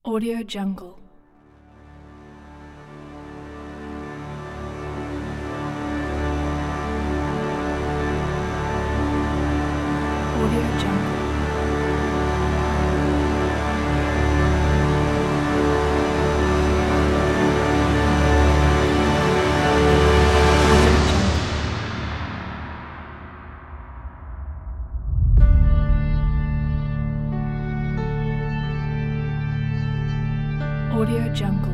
Audio Jungle. Audio Jungle. Audio Jungle.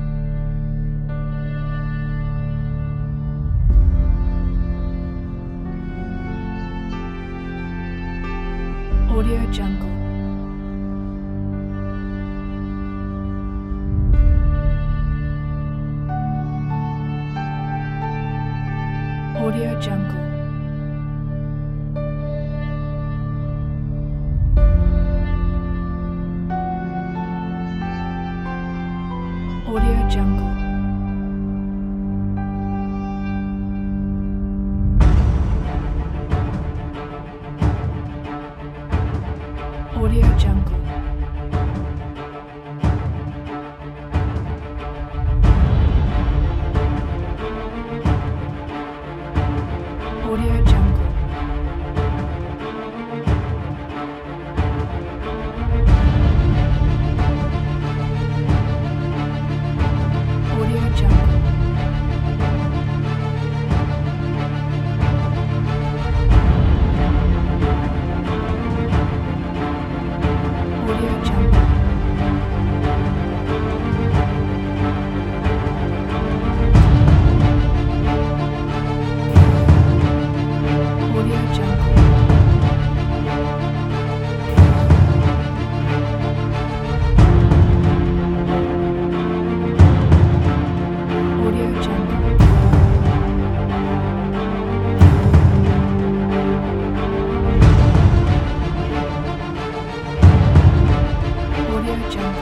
Audio Jungle. Audio Jungle. Audio Jungle. Audio Jungle. Audio Jungle. Audio Jungle. Audio Jungle. Audio Jungle. Audio Jungle. Audio Jungle.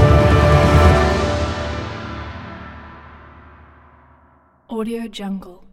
Audio Jungle.